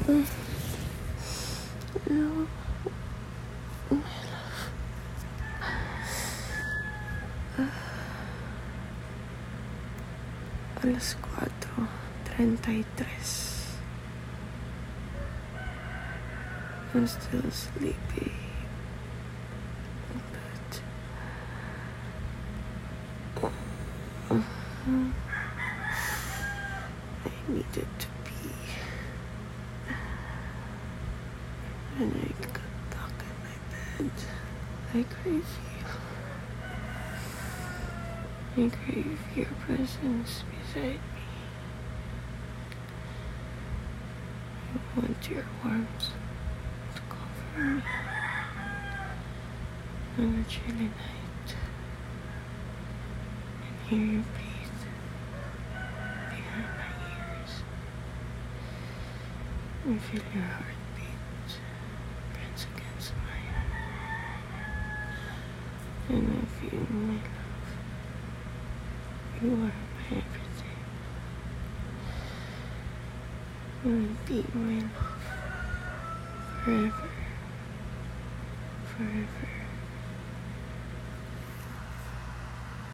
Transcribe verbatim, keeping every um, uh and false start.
No. My love. Alas cuatro treinta y tres. I'm still sleepy. But I needed to pee. And I got stuck in my bed. I crave you. I crave your presence beside me. I want your warmth to cover me on a chilly night and hear you breathe behind my ears and feel your heartbeat press against mine. And I feel my love. You are my everything. You will be my love forever, forever.